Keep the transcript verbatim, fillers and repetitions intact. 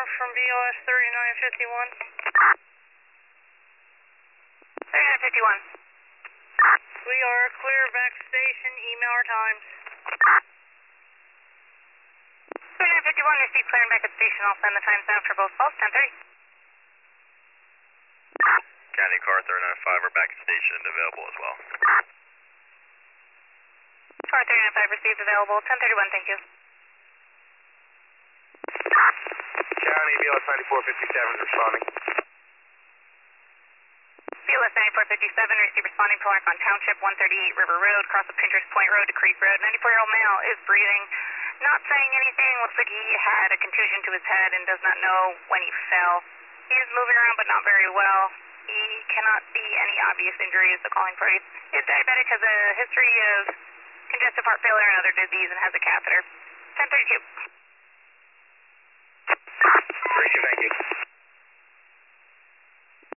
from B O S thirty-nine fifty-one. thirty-nine fifty-one. We are clear back to station. Email our times. thirty-nine fifty-one, receive clearing back at station. I'll send the times down for both calls, ten thirty. County car thirty-nine five are back at station and available as well. Car thirty-nine five received, available, ten thirty-one, thank you. County B L S ninety-four fifty-seven is responding. B L S ninety-four fifty-seven, receive responding to Larcon Township, one thirty-eight River Road, cross of Pinterest Point Road to Creek Road. ninety-four-year-old male is breathing, not saying anything, looks like he had a contusion to his head and does not know when he fell. He is moving around but not very well. He cannot see any obvious injuries, so calling for aid. He is diabetic, has a history of congestive heart failure and other disease, and has a catheter. ten thirty-two.